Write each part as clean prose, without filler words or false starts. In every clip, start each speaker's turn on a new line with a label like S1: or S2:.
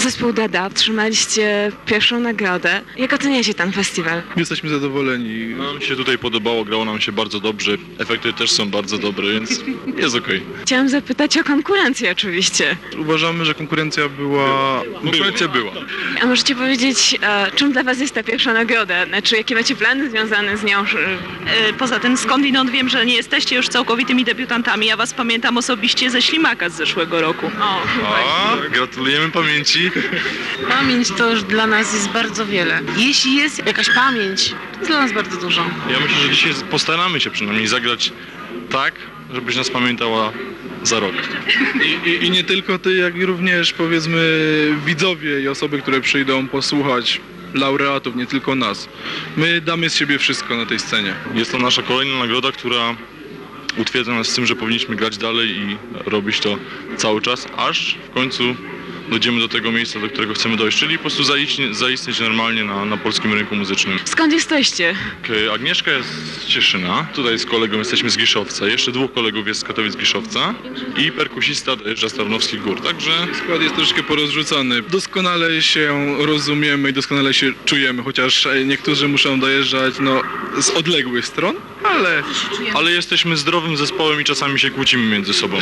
S1: Zespół Dada, otrzymaliście pierwszą nagrodę. Jak oceniacie ten festiwal?
S2: Jesteśmy zadowoleni.
S3: Nam się tutaj podobało, grało nam się bardzo dobrze, efekty też są bardzo dobre, więc jest okej.
S1: Chciałam zapytać o konkurencję oczywiście.
S2: Uważamy, że konkurencja była.
S1: A możecie powiedzieć, czym dla was jest ta pierwsza nagroda? Znaczy, jakie macie plany związane z nią?
S4: Poza tym skądinąd wiem, że nie jesteście już całkowitymi debiutantami. Ja was pamiętam osobiście ze Ślimaka z zeszłego roku.
S3: Gratulujemy pamięci.
S5: Pamięć to już dla nas jest bardzo wiele. Jeśli jest jakaś pamięć, to jest dla nas bardzo dużo.
S3: Ja myślę, że dzisiaj postaramy się przynajmniej zagrać tak, żebyś nas pamiętała za rok.
S2: I nie tylko ty, jak i również powiedzmy widzowie i osoby, które przyjdą posłuchać laureatów, nie tylko nas. My damy z siebie wszystko na tej scenie.
S3: Jest to nasza kolejna nagroda, która utwierdza nas w tym, że powinniśmy grać dalej i robić to cały czas, aż w końcu dojdziemy do tego miejsca, do którego chcemy dojść, czyli po prostu zaistnieć normalnie na polskim rynku muzycznym.
S1: Skąd jesteście?
S3: Agnieszka jest z Cieszyna, tutaj z kolegą jesteśmy z Giszowca, jeszcze dwóch kolegów jest z Katowic-Giszowca i perkusista dojeżdża z Tarnowskich Gór, także...
S2: Skład jest troszkę porozrzucany. Doskonale się rozumiemy i doskonale się czujemy, chociaż niektórzy muszą dojeżdżać z odległych stron,
S3: ale jesteśmy zdrowym zespołem i czasami się kłócimy między sobą.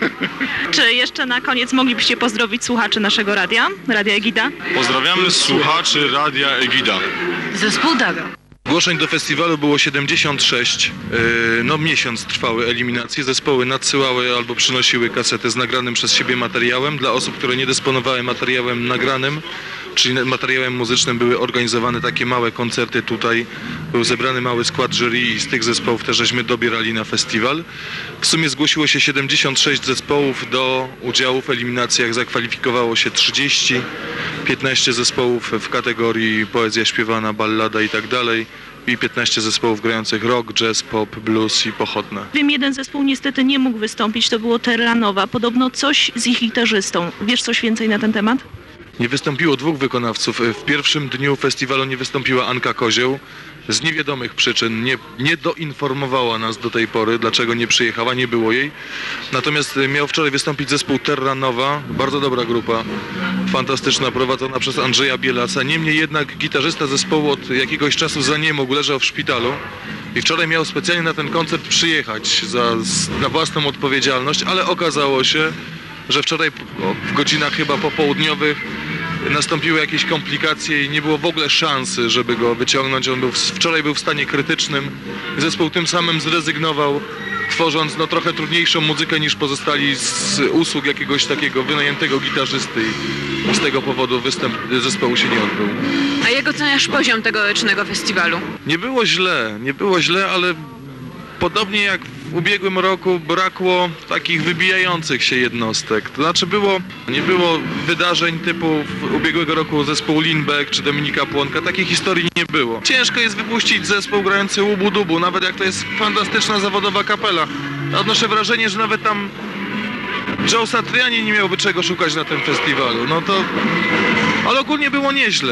S4: Czy jeszcze na koniec moglibyście pozdrowić słuchaczy naszego radia, Radia Egida?
S3: Pozdrawiamy słuchaczy Radia Egida.
S5: Zespół Dada.
S6: Zgłoszeń do festiwalu było 76, miesiąc trwały eliminacje, zespoły nadsyłały albo przynosiły kasety z nagranym przez siebie materiałem. Dla osób, które nie dysponowały materiałem nagranym, czyli materiałem muzycznym, były organizowane takie małe koncerty tutaj. Był zebrany mały skład jury i z tych zespołów też żeśmy dobierali na festiwal. W sumie zgłosiło się 76 zespołów do udziału w eliminacjach, zakwalifikowało się 30, 15 zespołów w kategorii poezja śpiewana, ballada i tak dalej. I 15 zespołów grających rock, jazz, pop, blues i pochodne.
S4: Wiem, jeden zespół niestety nie mógł wystąpić, to było Terranowa. Podobno coś z ich gitarzystą. Wiesz coś więcej na ten temat?
S6: Nie wystąpiło dwóch wykonawców. W pierwszym dniu festiwalu nie wystąpiła Anka Kozioł. Z niewiadomych przyczyn nie doinformowała nas do tej pory, dlaczego nie przyjechała, nie było jej. Natomiast miał wczoraj wystąpić zespół Terranowa, bardzo dobra grupa, fantastyczna, prowadzona przez Andrzeja Bielaca. Niemniej jednak gitarzysta zespołu od jakiegoś czasu zaniemógł, leżał w szpitalu. I wczoraj miał specjalnie na ten koncert przyjechać na własną odpowiedzialność, ale okazało się, że wczoraj w godzinach chyba popołudniowych nastąpiły jakieś komplikacje i nie było w ogóle szansy, żeby go wyciągnąć. Wczoraj był w stanie krytycznym. Zespół tym samym zrezygnował, tworząc trochę trudniejszą muzykę niż pozostali z usług jakiegoś takiego wynajętego gitarzysty i z tego powodu występ zespołu się nie odbył.
S1: A jak oceniasz poziom tegorocznego festiwalu?
S6: Nie było źle, ale podobnie jak w ubiegłym roku brakło takich wybijających się jednostek. To znaczy nie było wydarzeń typu ubiegłego roku zespół Lindbeck czy Dominika Płonka. Takiej historii nie było. Ciężko jest wypuścić zespół grający łubu-dubu, nawet jak to jest fantastyczna zawodowa kapela. Odnoszę wrażenie, że nawet tam Joe Satriani nie miałby czego szukać na tym festiwalu. Ale ogólnie było nieźle.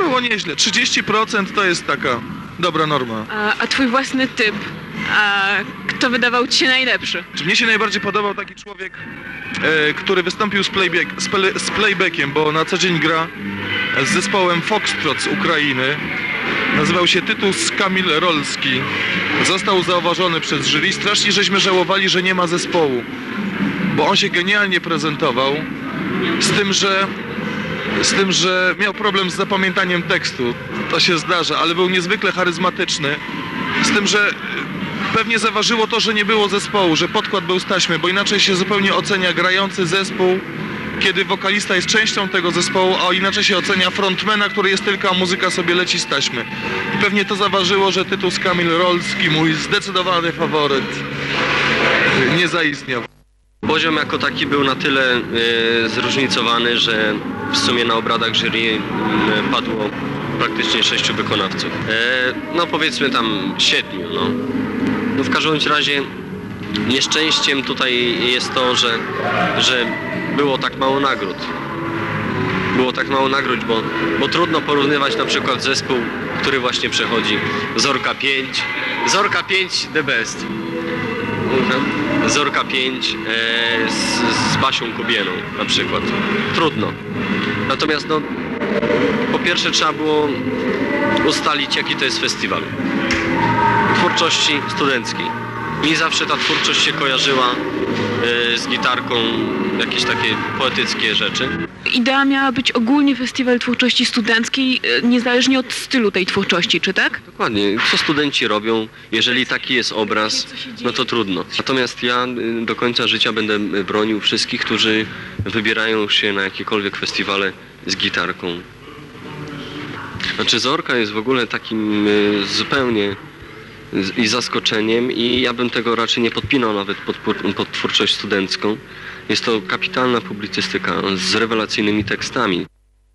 S6: 30% to jest taka dobra norma.
S1: A twój własny typ? Kto wydawał ci się najlepszy?
S6: Mnie się najbardziej podobał taki człowiek, który wystąpił z playbackiem, bo na co dzień gra z zespołem Foxtrot z Ukrainy. Nazywał się Tytus Kamil Rolski. Został zauważony przez jury. Strasznie żeśmy żałowali, że nie ma zespołu, bo on się genialnie prezentował, z tym, że miał problem z zapamiętaniem tekstu. To się zdarza, ale był niezwykle charyzmatyczny. Z tym, że pewnie zaważyło to, że nie było zespołu, że podkład był z taśmy, bo inaczej się zupełnie ocenia grający zespół, kiedy wokalista jest częścią tego zespołu, a inaczej się ocenia frontmana, który jest tylko, a muzyka sobie leci z taśmy. I pewnie to zaważyło, że Tytus Kamil Rolski, mój zdecydowany faworyt, nie zaistniał.
S7: Poziom jako taki był na tyle zróżnicowany, że w sumie na obradach jury padło praktycznie 6 wykonawców. Powiedzmy tam 7, w każdym razie nieszczęściem tutaj jest to, że było tak mało nagród. Bo trudno porównywać na przykład zespół, który właśnie przechodzi Zorka 5 the best. Zorka 5 z Basią Kubieną na przykład. Trudno. Natomiast no, po pierwsze trzeba było ustalić, jaki to jest festiwal twórczości studenckiej. Mi zawsze ta twórczość się kojarzyła z gitarką, jakieś takie poetyckie rzeczy.
S1: Idea miała być ogólnie festiwal twórczości studenckiej, niezależnie od stylu tej twórczości, czy tak?
S7: Dokładnie, co studenci robią, jeżeli taki jest obraz, no to trudno. Natomiast ja do końca życia będę bronił wszystkich, którzy wybierają się na jakiekolwiek festiwale z gitarką. Znaczy Zorka jest w ogóle takim zupełnie i zaskoczeniem i ja bym tego raczej nie podpinał nawet pod twórczość studencką. Jest to kapitalna publicystyka z rewelacyjnymi tekstami.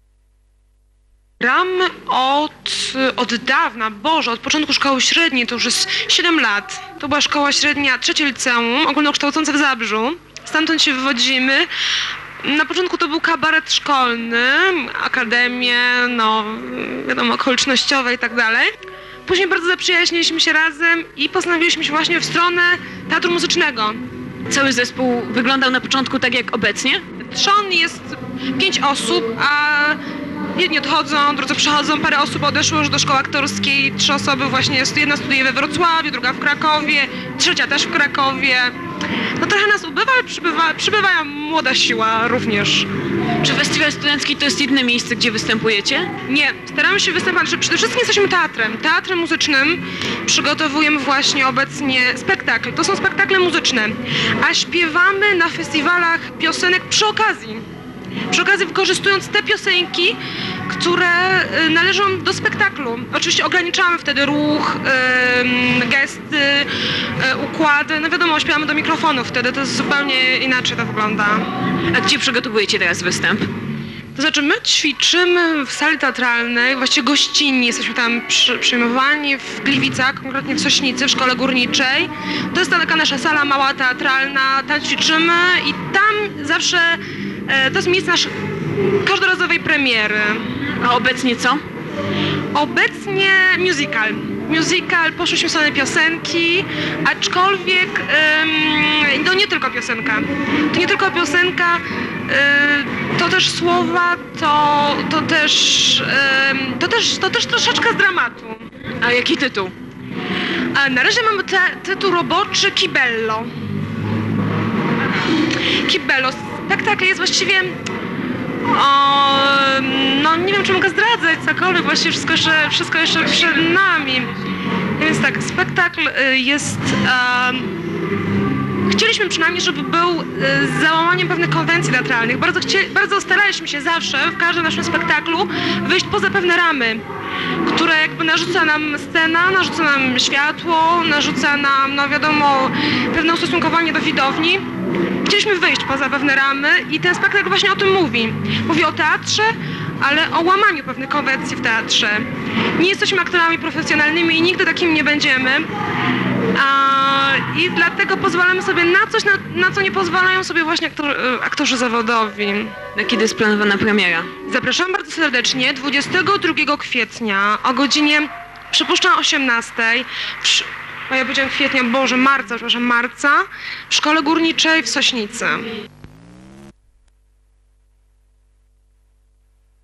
S8: Gram od dawna, Boże, od początku szkoły średniej, to już jest 7 lat. To była szkoła średnia, 3. liceum, ogólnokształcące w Zabrzu. Stamtąd się wywodzimy. Na początku to był kabaret szkolny, akademie, no wiadomo, okolicznościowe i tak dalej. Później bardzo zaprzyjaźniliśmy się razem i postanowiliśmy się właśnie w stronę teatru muzycznego.
S1: Cały zespół wyglądał na początku tak jak obecnie?
S8: Trzon jest 5 osób, a jedni odchodzą, drudzy przychodzą, parę osób odeszło już do szkoły aktorskiej, 3 osoby właśnie, jedna studiuje we Wrocławiu, druga w Krakowie, trzecia też w Krakowie. No trochę nas ubywa, ale przybywa młoda siła również.
S1: Czy festiwal studencki to jest jedyne miejsce, gdzie występujecie?
S8: Nie, staramy się występować, przede wszystkim jesteśmy teatrem muzycznym. Przygotowujemy właśnie obecnie spektakl, to są spektakle muzyczne, a śpiewamy na festiwalach piosenek przy okazji wykorzystując te piosenki, które należą do spektaklu. Oczywiście ograniczamy wtedy ruch, gesty, układy. No wiadomo, śpiewamy do mikrofonu wtedy, to jest zupełnie inaczej to wygląda.
S1: A gdzie przygotowujecie teraz występ?
S8: To znaczy my ćwiczymy w sali teatralnej, właściwie gościnni, jesteśmy tam przyjmowani w Gliwicach, konkretnie w Sośnicy, w Szkole Górniczej. To jest taka nasza sala mała teatralna, tam ćwiczymy i tam zawsze to jest miejsce naszej każdorazowej premiery.
S1: A obecnie co?
S8: Obecnie musical. Poszłyśmy w stronę piosenki, aczkolwiek to nie tylko piosenka. To też słowa, to też troszeczkę z dramatu.
S1: A jaki tytuł?
S8: A na razie mamy tytuł roboczy Kibello. Spektakl jest właściwie... no nie wiem, czy mogę zdradzać cokolwiek, właściwie wszystko jeszcze przed nami. Więc tak, spektakl jest... Chcieliśmy przynajmniej, żeby był z załamaniem pewnych konwencji teatralnych. Bardzo staraliśmy się zawsze, w każdym naszym spektaklu, wyjść poza pewne ramy, które jakby narzuca nam scena, narzuca nam światło, narzuca nam, no wiadomo, pewne ustosunkowanie do widowni. Chcieliśmy wyjść poza pewne ramy i ten spektakl właśnie o tym mówi. Mówi o teatrze, ale o łamaniu pewnych konwencji w teatrze. Nie jesteśmy aktorami profesjonalnymi i nigdy takimi nie będziemy. I dlatego pozwalamy sobie na coś, na co nie pozwalają sobie właśnie aktorzy zawodowi.
S1: Na kiedy jest planowana premiera?
S8: Zapraszam bardzo serdecznie 22 kwietnia o godzinie, przypuszczam, 18. Ja powiedziałam kwietnia, Boże, marca w Szkole Górniczej w Sośnicy.